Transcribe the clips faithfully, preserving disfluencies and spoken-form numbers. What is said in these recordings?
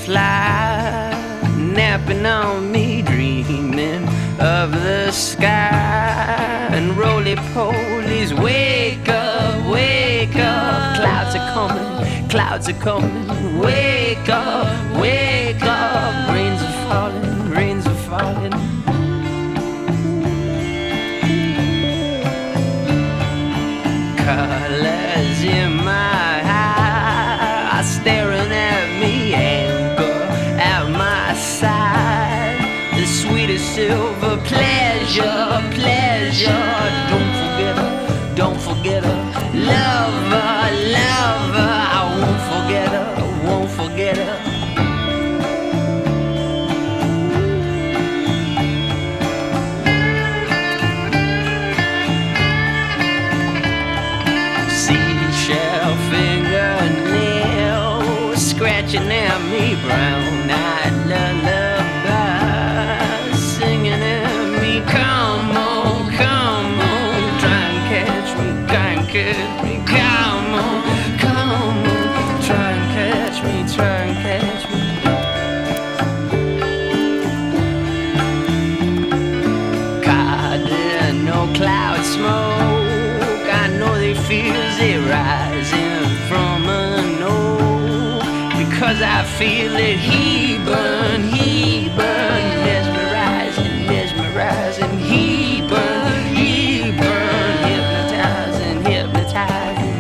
fly, napping on me, dreaming of the sky. And roly-polies, wake up, wake up. Clouds are coming, clouds are coming. Wake up, wake up. Rains are falling, rains are falling. Colors in my eyes are staring at me, anger at my side. The sweetest silver pleasure, pleasure. Don't forget her, don't forget her. Love her, love her. I won't forget her, won't forget her. Seashell fingernail scratching at me, brown-eyed lullaby singing at me. Come on, come on, try and catch me, try and catch me. Come on, come on, try and catch me, try and catch me. God, no cloud smoke, I know they feels it rising from an oak, because I feel it. He burn, he burn, mesmerizing, mesmerizing. He burn, he burn, hypnotizing, hypnotizing.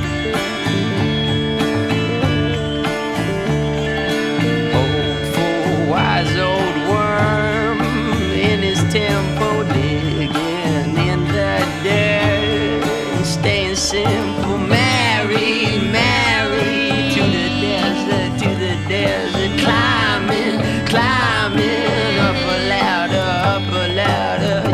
Hopeful, wise old worm in his temple, digging in the dirt, staying simple. Marry, marry to the desert, to the desert. Climbing, climbing up a ladder, up a ladder.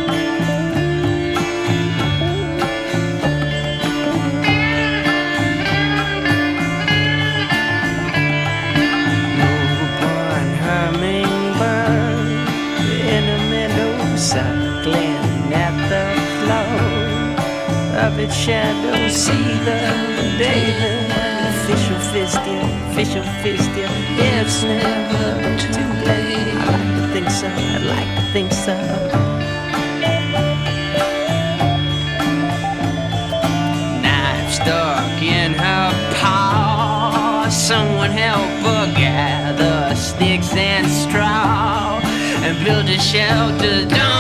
Newborn hummingbird in the meadow, suckling at the flow of its shadow. See the baby, fish will fist you, fish will fist you. It's never too late. I like to think so, I like to think so. Knife stuck in her paw, someone help her gather sticks and straw and build a shelter. Don't